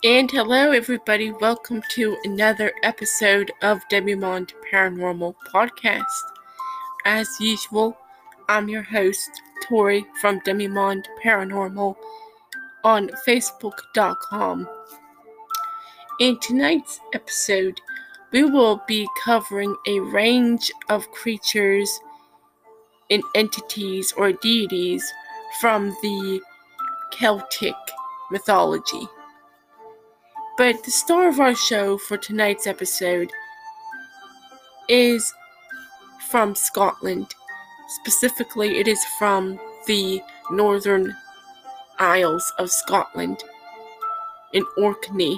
And hello everybody, welcome to another episode of Demimond Paranormal Podcast. As usual, I'm your host, Tori from Demimond Paranormal on Facebook.com. In tonight's episode, we will be covering a range of creatures and entities or deities from the Celtic mythology. But the star of our show for tonight's episode is from Scotland. Specifically, it is from the Northern Isles of Scotland in Orkney.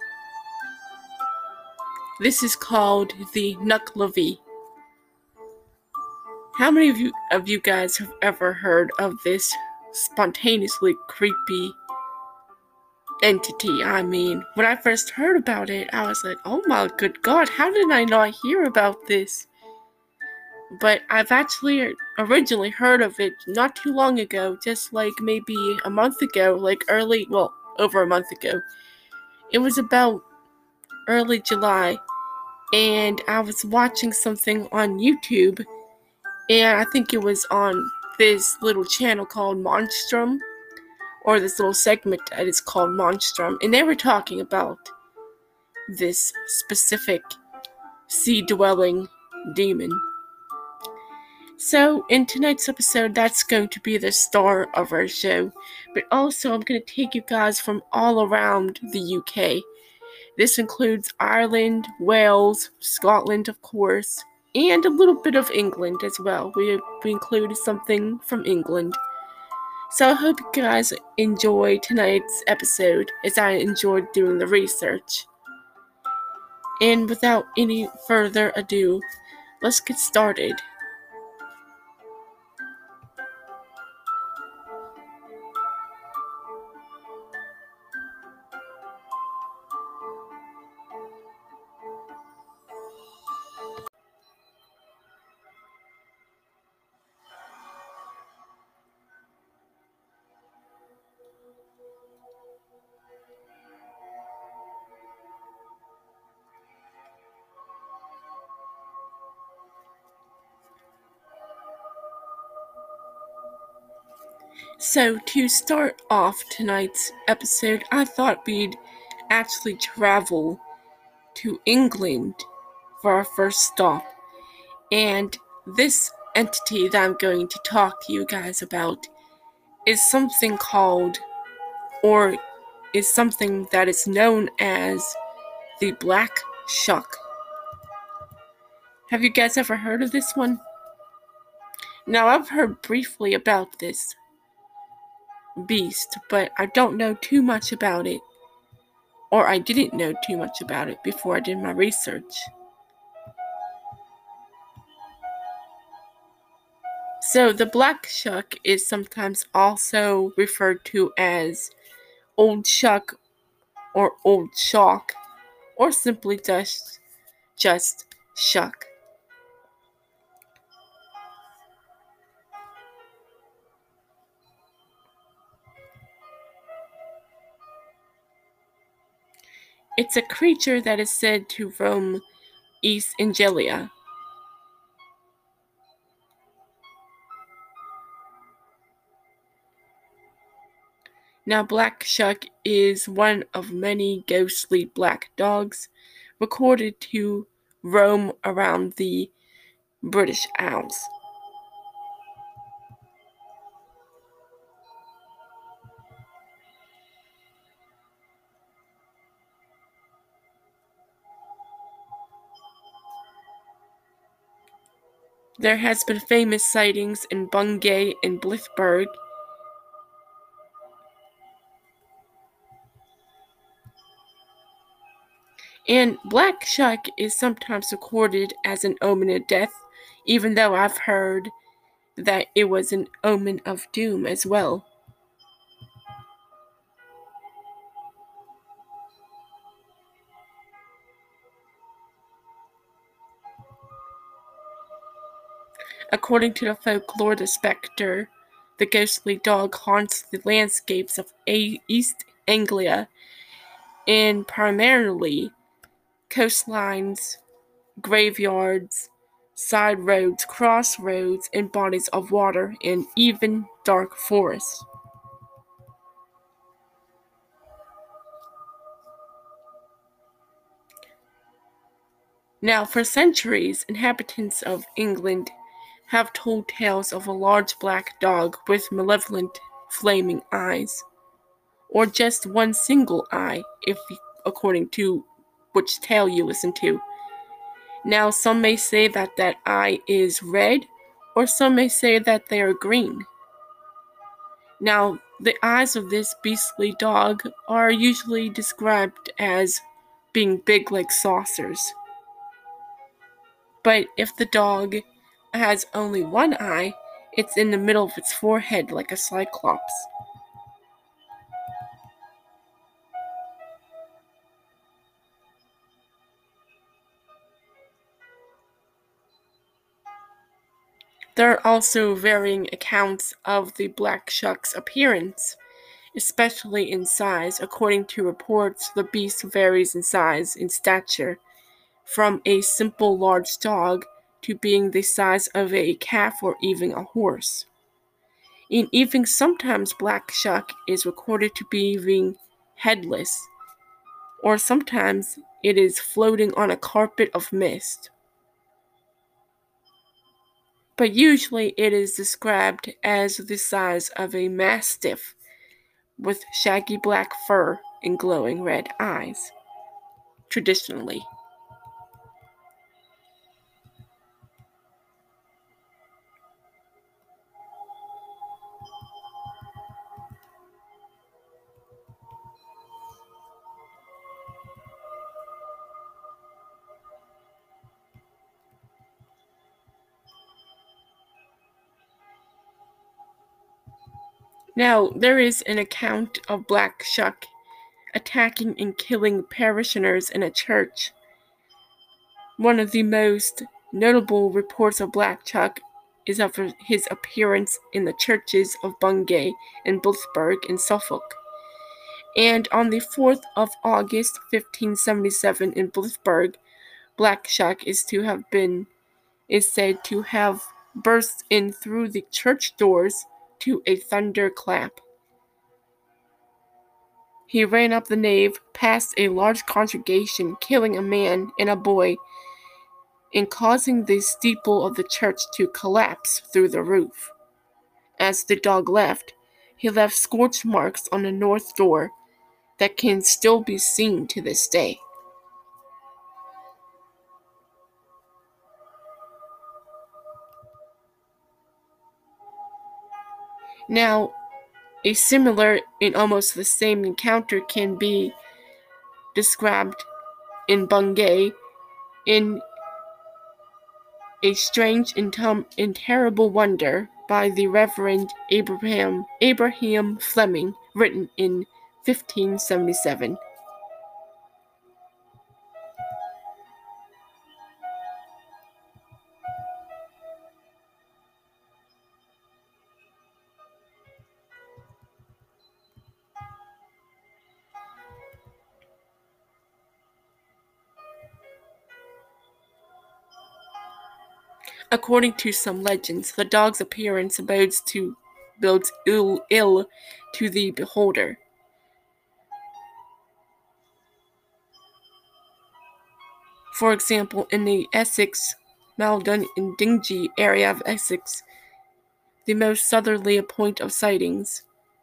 This is called the Nuckelavee. How many of you guys have ever heard of this spontaneously creepy entity? I mean, when I first heard about it, I was like, oh my good God, how did I not hear about this? But I've actually originally heard of it not too long ago, just like maybe a month ago, over a month ago. It was about early July, and I was watching something on YouTube, and I think it was on this little channel called Monstrum, or this little segment that is called Monstrum, and they were talking about this specific sea-dwelling demon. So, in tonight's episode, that's going to be the star of our show, but also I'm going to take you guys from all around the UK. This includes Ireland, Wales, Scotland, of course, and a little bit of England as well. We included something from England. So I hope you guys enjoy tonight's episode as I enjoyed doing the research. And without any further ado, let's get started. So, to start off tonight's episode, I thought we'd actually travel to England for our first stop. And this entity that I'm going to talk to you guys about is something that is known as the Black Shuck. Have you guys ever heard of this one? Now, I've heard briefly about this beast, but I don't know too much about it. Or I didn't know too much about it before I did my research. So the Black Shuck is sometimes also referred to as Old Shuck or Old Shock, or simply just Shuck. It's a creature that is said to roam East Anglia. Now, Black Shuck is one of many ghostly black dogs recorded to roam around the British Isles. There has been famous sightings in Bungay and Blythburgh. And Black Shuck is sometimes recorded as an omen of death, even though I've heard that it was an omen of doom as well. According to the folklore, the spectre, the ghostly dog, haunts the landscapes of East Anglia in primarily coastlines, graveyards, side roads, crossroads, and bodies of water, and even dark forests. Now, for centuries, inhabitants of England have told tales of a large black dog with malevolent, flaming eyes, or just one single eye, according to which tale you listen to. Now, some may say that that eye is red, or some may say that they are green. Now, the eyes of this beastly dog are usually described as being big like saucers. But if the dog has only one eye, it's in the middle of its forehead like a cyclops. There are also varying accounts of the black shuck's appearance, especially in size. According to reports, the beast varies in size and stature, from a simple large dog to being the size of a calf or even a horse. And even sometimes black shuck is recorded to be being headless, or sometimes it is floating on a carpet of mist. But usually it is described as the size of a mastiff with shaggy black fur and glowing red eyes, traditionally. Now, there is an account of Black Shuck attacking and killing parishioners in a church. One of the most notable reports of Black Shuck is of his appearance in the churches of Bungay and Blythburgh in Suffolk. And on the 4th of August, 1577, in Blythburgh, Black Shuck is said to have burst in through the church doors to a thunderclap. He ran up the nave, past a large congregation, killing a man and a boy, and causing the steeple of the church to collapse through the roof. As the dog left, he left scorch marks on the north door that can still be seen to this day. Now, a similar and almost the same encounter can be described in Bungay in A Strange and Terrible Wonder by the Reverend Abraham Fleming, written in 1577. According to some legends, the dog's appearance builds ill to the beholder. For example, in the Essex, Maldon, and Dingy area of Essex, the most southerly point of sightings,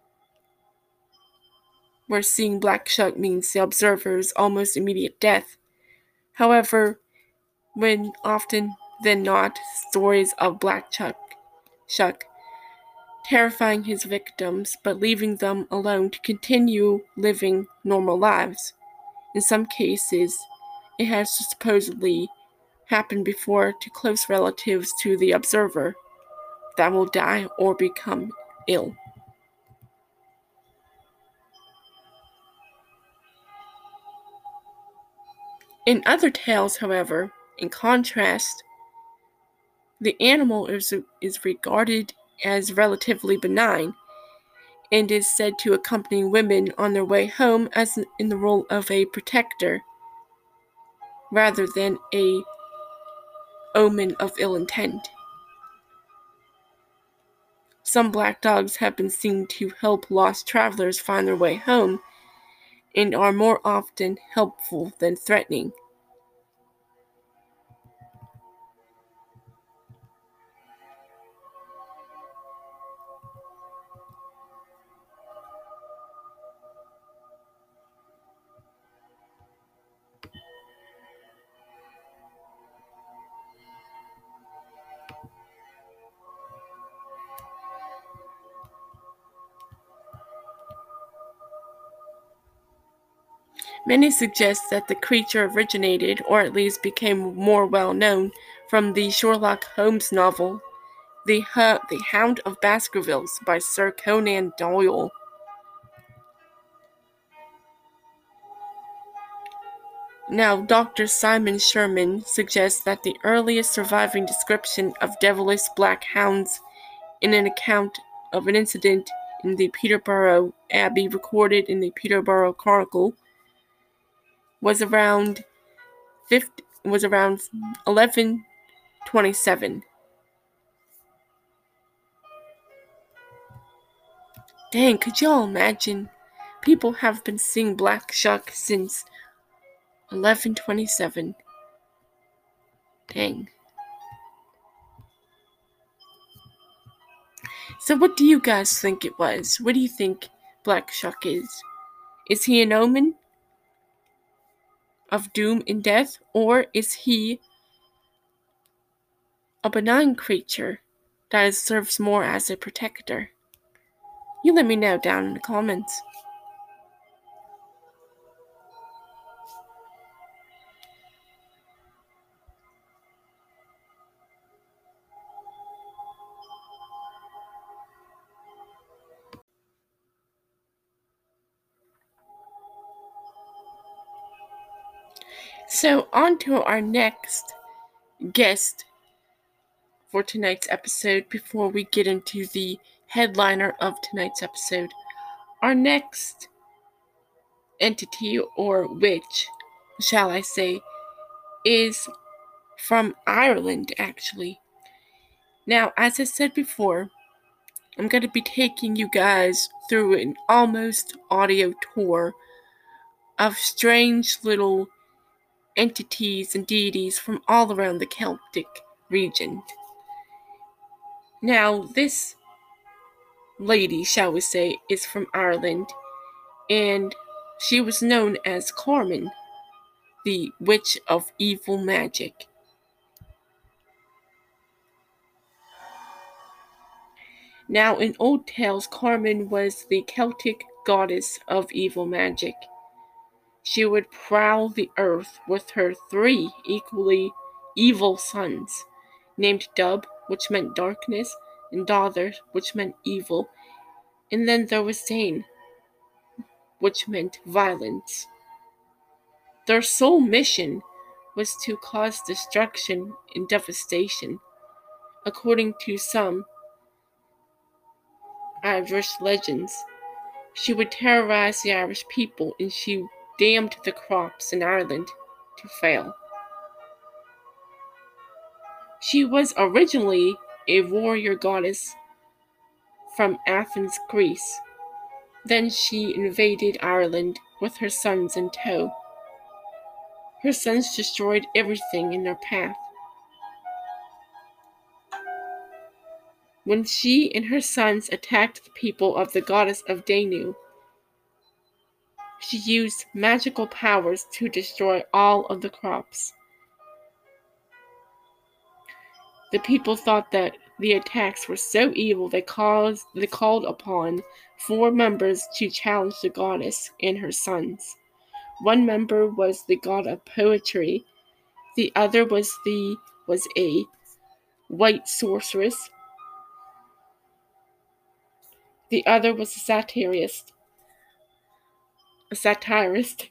where seeing Black Shuck means the observer's almost immediate death. However, when often than not, stories of Black Shuck terrifying his victims but leaving them alone to continue living normal lives. In some cases, it has supposedly happened before to close relatives to the observer that will die or become ill. In other tales, however, in contrast, the animal is regarded as relatively benign, and is said to accompany women on their way home as in the role of a protector rather than a omen of ill intent. Some black dogs have been seen to help lost travelers find their way home and are more often helpful than threatening. Many suggest that the creature originated, or at least became more well known, from the Sherlock Holmes novel, The Hound of Baskervilles by Sir Conan Doyle. Now, Dr. Simon Sherman suggests that the earliest surviving description of devilish black hounds in an account of an incident in the Peterborough Abbey recorded in the Peterborough Chronicle was around 1127. Dang, could y'all imagine? People have been seeing Black Shuck since 1127. Dang. So what do you guys think it was? What do you think Black Shuck is? Is he an omen of doom and death, or is he a benign creature that serves more as a protector? You let me know down in the comments. So on to our next guest for tonight's episode before we get into the headliner of tonight's episode. Our next entity, or witch, shall I say, is from Ireland, actually. Now, as I said before, I'm going to be taking you guys through an almost audio tour of strange little entities and deities from all around the Celtic region. Now, this lady, shall we say, is from Ireland, and she was known as Carmen, the Witch of Evil Magic. Now, in old tales, Carmen was the Celtic goddess of evil magic. She would prowl the earth with her 3 equally evil sons, named Dub, which meant darkness, and Dother, which meant evil, and then there was Dane, which meant violence. Their sole mission was to cause destruction and devastation. According to some Irish legends, she would terrorize the Irish people, and she damned the crops in Ireland to fail. She was originally a warrior goddess from Athens, Greece. Then she invaded Ireland with her sons in tow. Her sons destroyed everything in their path. When she and her sons attacked the people of the goddess of Danu, she used magical powers to destroy all of the crops. The people thought that the attacks were so evil they called upon 4 members to challenge the goddess and her sons. One member was the god of poetry, the other was a white sorceress, the other was a satirist,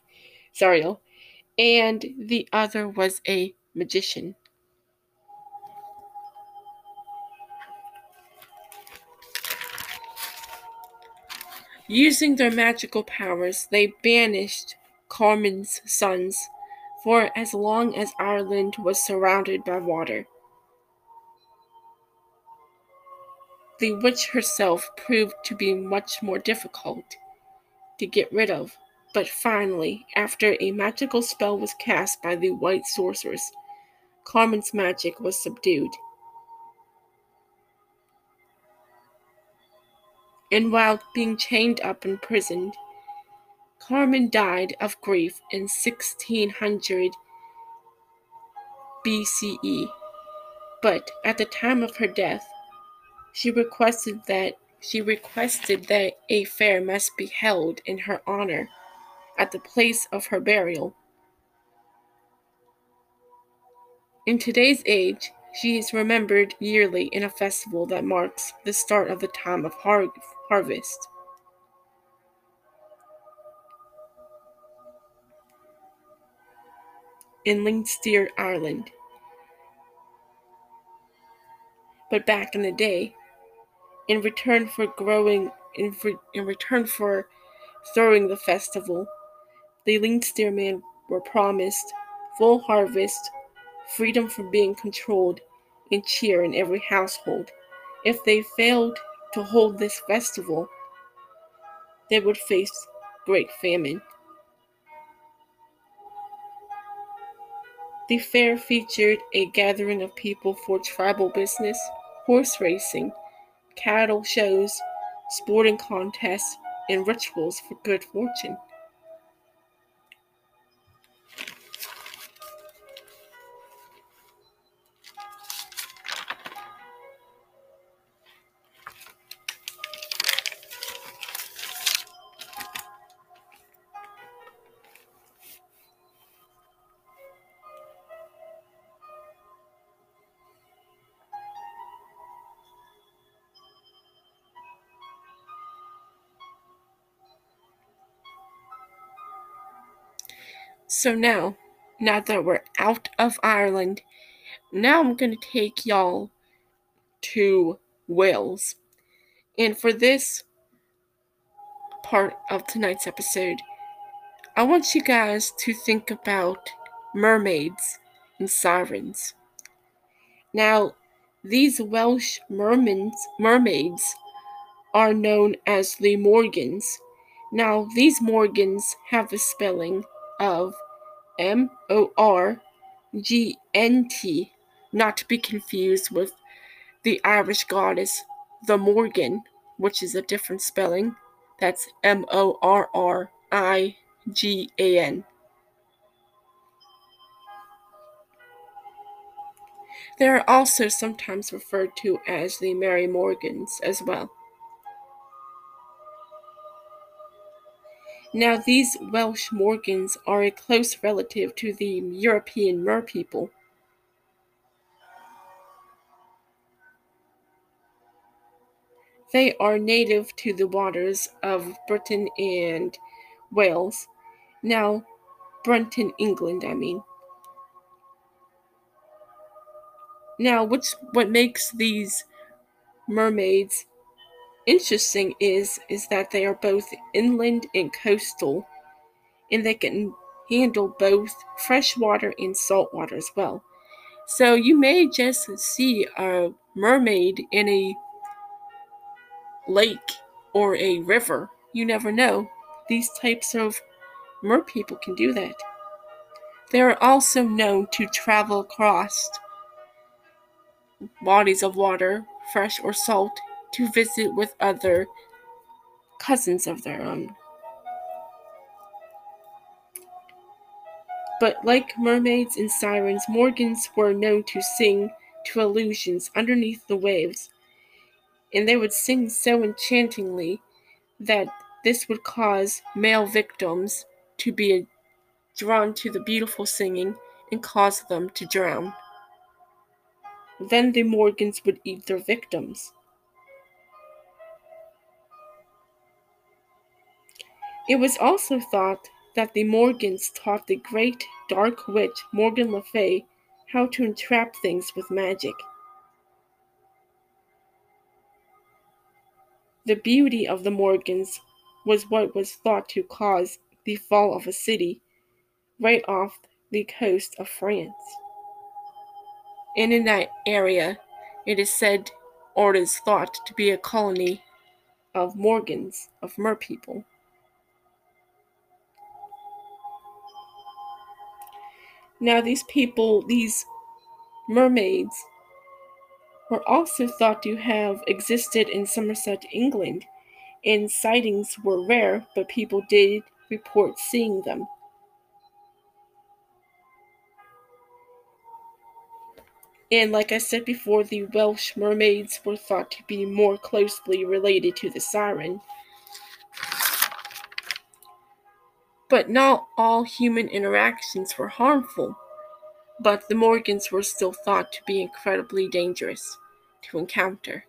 and the other was a magician. Using their magical powers, they banished Carmen's sons for as long as Ireland was surrounded by water. The witch herself proved to be much more difficult to get rid of, but finally, after a magical spell was cast by the white sorceress, Carmen's magic was subdued. And while being chained up and imprisoned, Carmen died of grief in 1600 BCE. But at the time of her death, she requested that a fair must be held in her honor at the place of her burial. In today's age, she is remembered yearly in a festival that marks the start of the time of harvest. In Leinster, Ireland. But back in the day, in return for throwing the festival, the Leinster men were promised full harvest, freedom from being controlled, and cheer in every household. If they failed to hold this festival, they would face great famine. The fair featured a gathering of people for tribal business, horse racing, cattle shows, sporting contests, and rituals for good fortune. So now that we're out of Ireland, now I'm going to take y'all to Wales. And for this part of tonight's episode, I want you guys to think about mermaids and sirens. Now, these Welsh mermaids are known as the Morgans. Now, these Morgans have the spelling of Morgnt, not to be confused with the Irish goddess, the Morgan, which is a different spelling. That's Morrigan. They are also sometimes referred to as the Mary Morgans as well. Now, these Welsh Morgans are a close relative to the European merpeople. They are native to the waters of Britain and Wales. Now, Britain, England, I mean. Now, what makes these mermaids interesting is that they are both inland and coastal, and they can handle both freshwater and saltwater as well. So you may just see a mermaid in a lake or a river. You never know. These types of merpeople can do that. They are also known to travel across bodies of water, fresh or salt, to visit with other cousins of their own. But like mermaids and sirens, Morgans were known to sing to illusions underneath the waves, and they would sing so enchantingly that this would cause male victims to be drawn to the beautiful singing and cause them to drown. Then the Morgans would eat their victims. It was also thought that the Morgans taught the great dark witch Morgan Le Fay how to entrap things with magic. The beauty of the Morgans was what was thought to cause the fall of a city right off the coast of France. And in that area, it is said, or it is thought, to be a colony of Morgans, of merpeople. Now, these people, these mermaids, were also thought to have existed in Somerset, England, and sightings were rare, but people did report seeing them. And like I said before, the Welsh mermaids were thought to be more closely related to the siren. But not all human interactions were harmful, but the Morgans were still thought to be incredibly dangerous to encounter.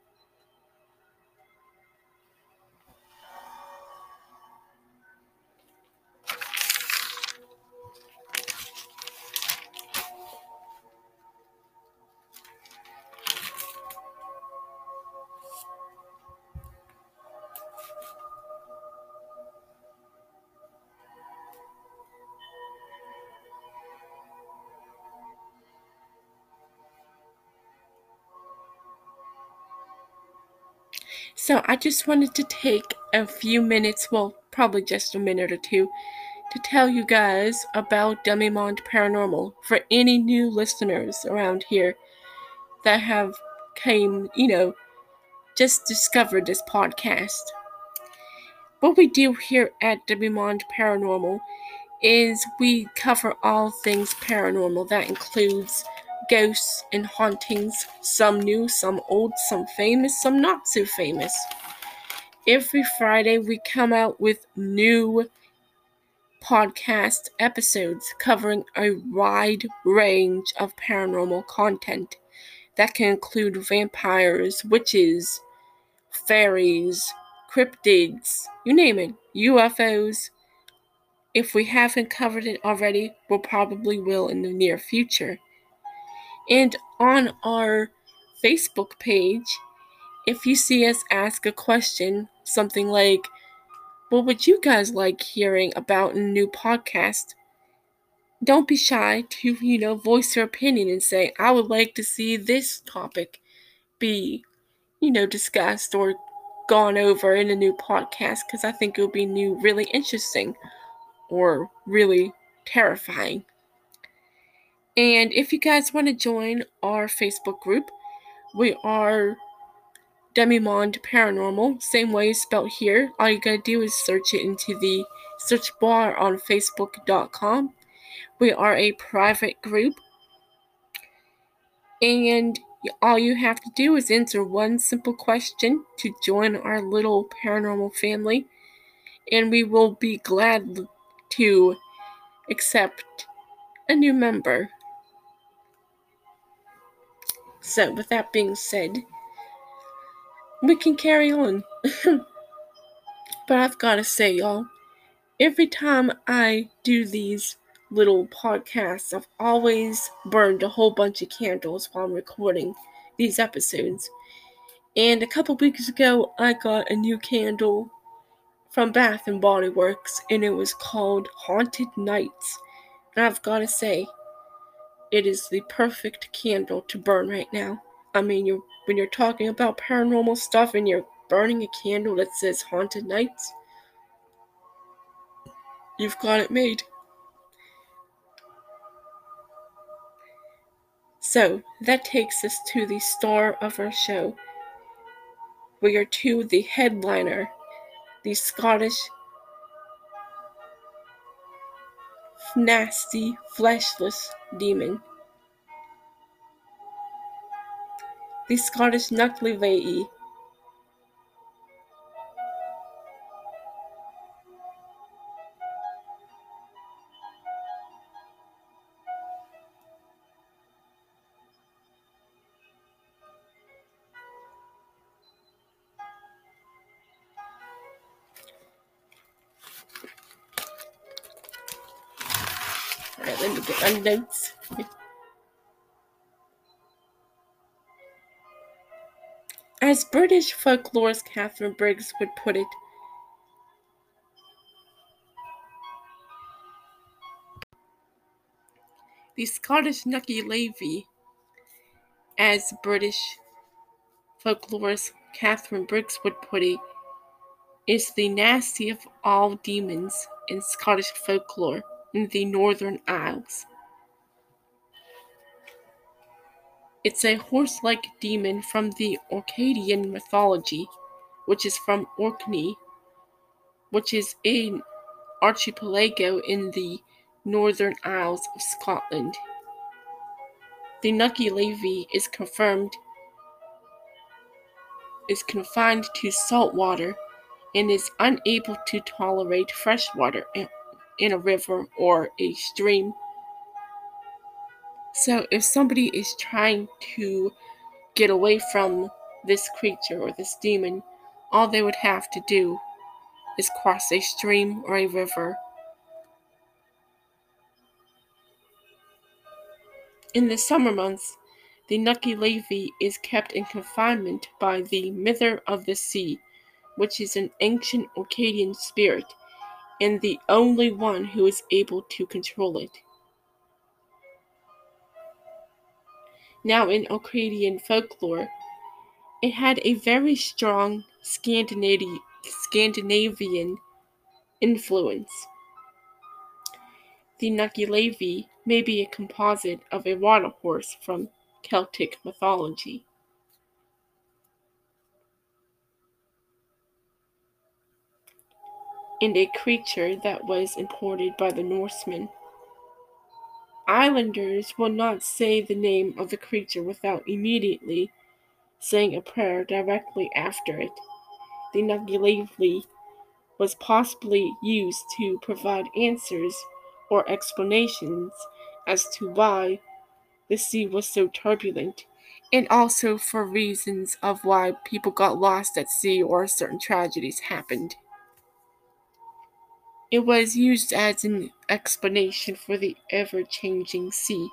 So I just wanted to take a few minutes, well, probably just a minute or two, to tell you guys about Demi-Monde Paranormal for any new listeners around here that have just discovered this podcast. What we do here at Demi-Monde Paranormal is we cover all things paranormal. That includes ghosts and hauntings, some new, some old, some famous, some not so famous. Every Friday we come out with new podcast episodes covering a wide range of paranormal content that can include vampires, witches, fairies, cryptids, you name it, UFOs. If we haven't covered it already, we'll probably will in the near future. And on our Facebook page, if you see us ask a question, something like, what would you guys like hearing about in a new podcast? Don't be shy to, voice your opinion and say, I would like to see this topic be, discussed or gone over in a new podcast because I think it would be really interesting or really terrifying. And if you guys want to join our Facebook group, we are Demi-Monde Paranormal, same way spelled here. All you gotta do is search it into the search bar on Facebook.com. We are a private group, and all you have to do is answer one simple question to join our little paranormal family, and we will be glad to accept a new member. So, with that being said, we can carry on. But I've gotta say, y'all, every time I do these little podcasts, I've always burned a whole bunch of candles while I'm recording these episodes. And a couple weeks ago, I got a new candle from Bath & Body Works, and it was called Haunted Nights. And I've gotta say, it is the perfect candle to burn right now. I mean, when you're talking about paranormal stuff and you're burning a candle that says Haunted Nights, you've got it made. So, that takes us to the star of our show. We are to the headliner, the Scottish nasty, fleshless demon. The Scottish Nuclevae. Alright, let me get my notes. As British folklorist Catherine Briggs would put it, The Scottish Nucky Levy, as British folklorist Catherine Briggs would put it, is the nasty of all demons in Scottish folklore in the Northern Isles. It's a horse-like demon from the Orcadian mythology, which is from Orkney, which is an archipelago in the Northern Isles of Scotland. The Nucky Levy is confined to salt water and is unable to tolerate fresh water in a river or a stream. So if somebody is trying to get away from this creature or this demon, all they would have to do is cross a stream or a river. In the summer months, the Nucky Levy is kept in confinement by the Mither of the Sea, which is an ancient Orcadian spirit, and the only one who is able to control it. Now in Orcadian folklore, it had a very strong Scandinavian influence. The Nucky Levy may be a composite of a water horse from Celtic mythology. And a creature that was imported by the Norsemen. Islanders will not say the name of the creature without immediately saying a prayer directly after it. The Nucky Levy was possibly used to provide answers or explanations as to why the sea was so turbulent, and also for reasons of why people got lost at sea or certain tragedies happened. It was used as an explanation for the ever-changing sea.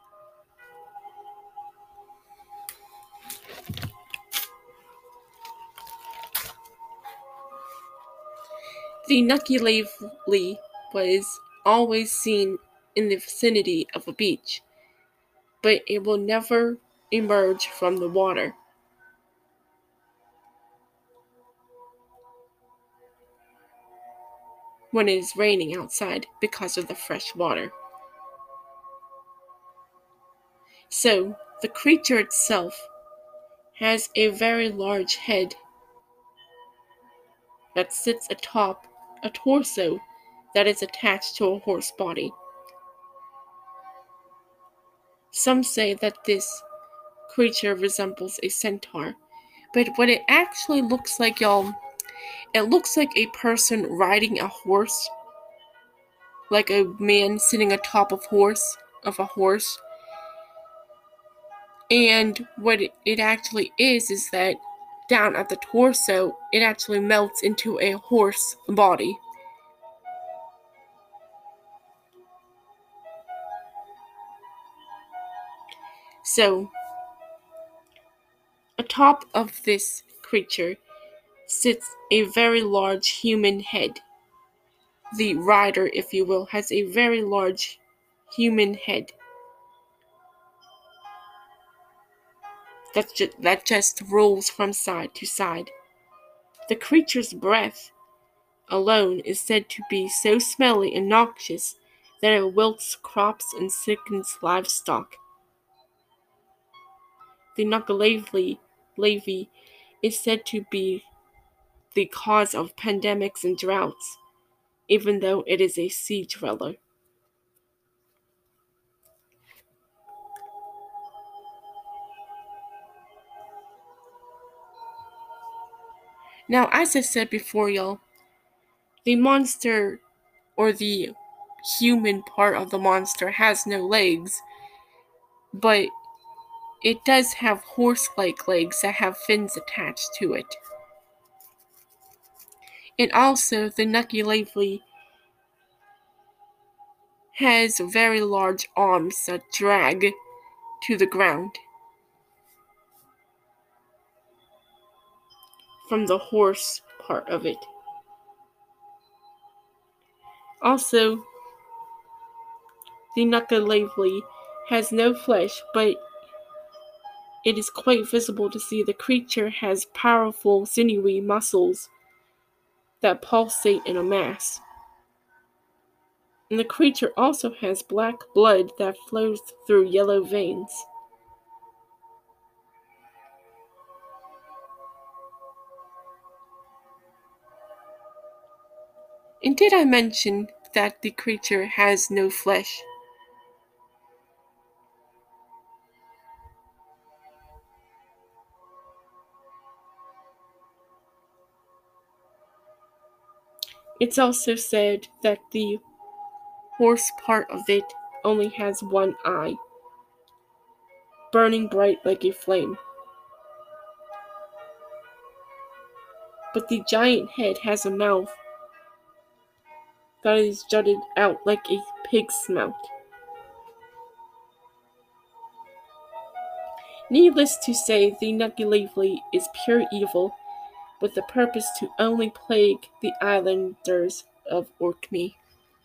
The Nucky Levy was always seen in the vicinity of a beach, but it will never emerge from the water. When it is raining outside because of the fresh water. So, the creature itself has a very large head that sits atop a torso that is attached to a horse body. Some say that this creature resembles a centaur, but what it actually looks like, y'all, it looks like a person riding a horse, like a man sitting atop of a horse. And what it actually is that down at the torso, it actually melts into a horse body. So, atop of this creature sits a very large human head. The rider, if you will, has a very large human head that just rolls from side to side. The creature's breath alone is said to be so smelly and noxious that it wilts crops and sickens livestock. The Nucky Levy is said to be the cause of pandemics and droughts, even though it is a sea dweller. Now, as I said before, y'all, the monster or the human part of the monster has no legs, but it does have horse-like legs that have fins attached to it. And also, the Nucky Levy has very large arms that drag to the ground from the horse part of it. Also, The Nuka-Lavely has no flesh, but it is quite visible to see the creature has powerful sinewy muscles that pulsate in a mass. And the creature also has black blood that flows through yellow veins. And did I mention that the creature has no flesh? It's also said that the horse part of it only has one eye, burning bright like a flame. But the giant head has a mouth that is jutted out like a pig's mouth. Needless to say, the Nuka-Lavely is pure evil, with the purpose to only plague the islanders of Orkney.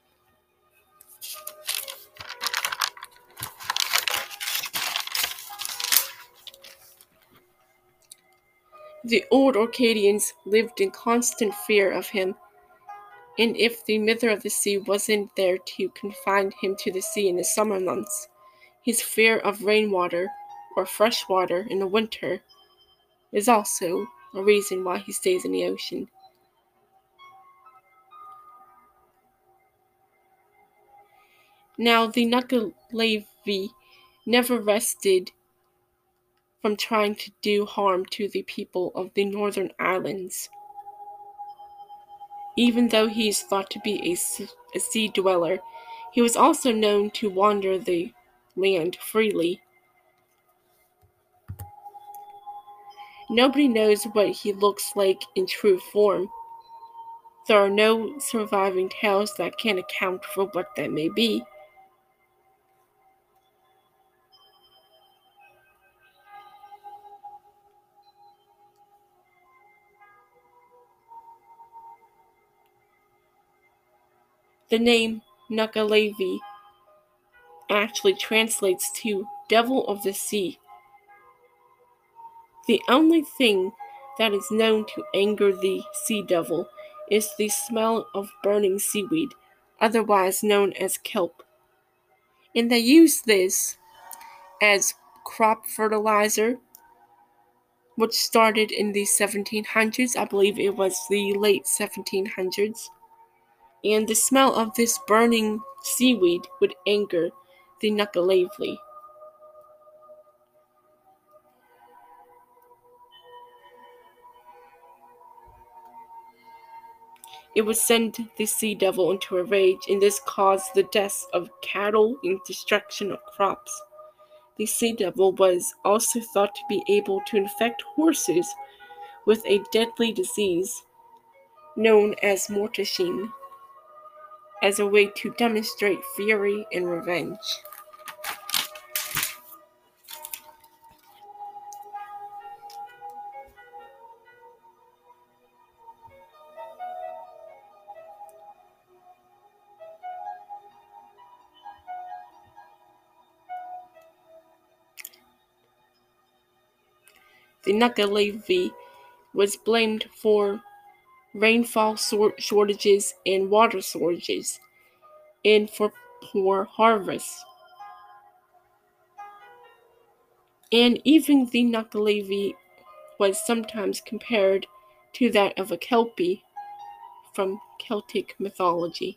The old Orcadians lived in constant fear of him, and if the Mither of the Sea wasn't there to confine him to the sea in the summer months, his fear of rainwater or fresh water in the winter is also a reason why he stays in the ocean. Now, the Nuka-Lavely never rested from trying to do harm to the people of the northern islands. Even though he is thought to be a sea dweller, he was also known to wander the land freely. Nobody knows what he looks like in true form. There are no surviving tales that can account for what that may be. The name Nuka-Lavely actually translates to devil of the sea. The only thing that is known to anger the sea devil is the smell of burning seaweed, otherwise known as kelp. And they use this as crop fertilizer, which started in the 1700s. I believe it was the late 1700s. And the smell of this burning seaweed would anger the Nuka-Lavely. It would send the sea devil into a rage, and this caused the deaths of cattle and destruction of crops. The sea devil was also thought to be able to infect horses with a deadly disease known as mortashine, as a way to demonstrate fury and revenge. The Nuka-Lavely was blamed for rainfall shortages and water shortages, and for poor harvests. And even the Nuka-Lavely was sometimes compared to that of a Kelpie from Celtic mythology.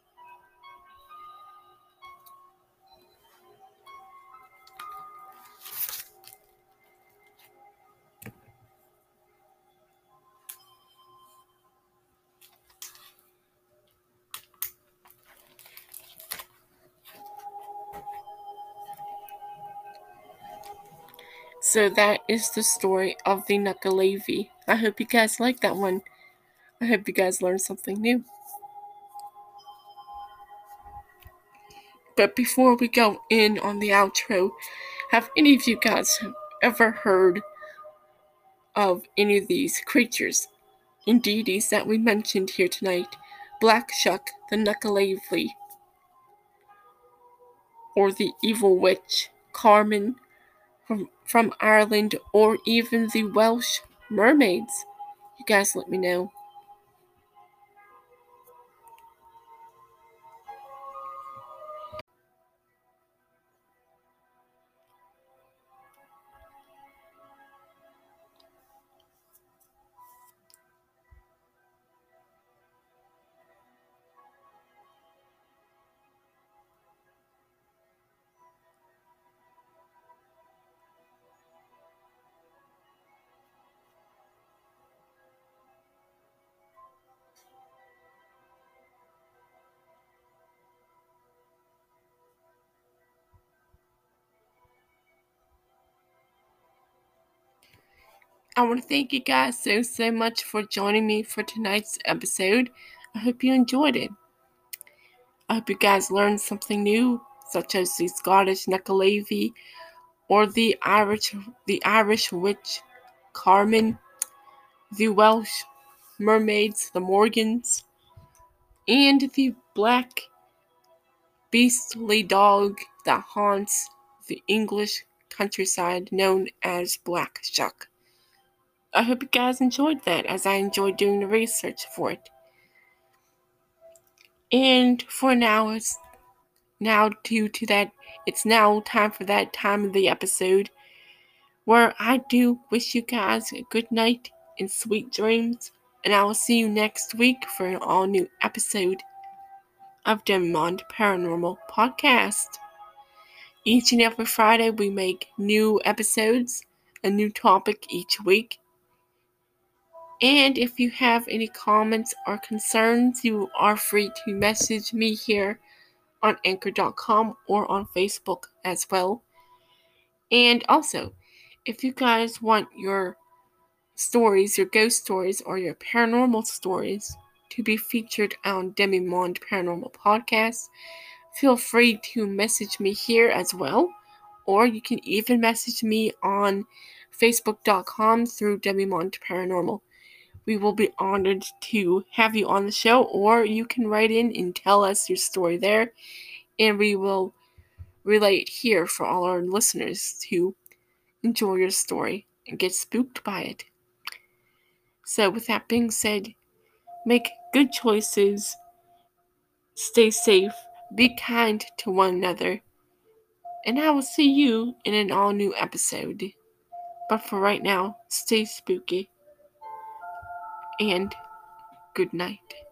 So that is the story of the Nuka-Lavely. I hope you guys like that one. I hope you guys learned something new. But before we go in on the outro, have any of you guys ever heard of any of these creatures and deities that we mentioned here tonight? Black Shuck, the Nuka-Lavely, or the evil witch Carmen from Ireland, or even the Welsh mermaids? You guys let me know. I want to thank you guys so much for joining me for tonight's episode. I hope you enjoyed it. I hope you guys learned something new, such as the Scottish Neckalavi or the Irish witch Carmen, the Welsh mermaids, the Morgans, and the black beastly dog that haunts the English countryside known as Black Shuck. I hope you guys enjoyed that, as I enjoyed doing the research for it. And for now, it's now time for that time of the episode where I do wish you guys a good night and sweet dreams, and I will see you next week for an all new episode of Demond Paranormal Podcast. Each and every Friday we make new episodes, a new topic each week. And if you have any comments or concerns, you are free to message me here on Anchor.com or on Facebook as well. And also, if you guys want your stories, your ghost stories, or your paranormal stories to be featured on Demi-Monde Paranormal Podcast, feel free to message me here as well. Or you can even message me on Facebook.com through Demi-Monde Paranormal. We will be honored to have you on the show, or you can write in and tell us your story there, and we will relay it here for all our listeners to enjoy your story and get spooked by it. So with that being said, make good choices, stay safe, be kind to one another, and I will see you in an all new episode. But for right now, stay spooky, and good night.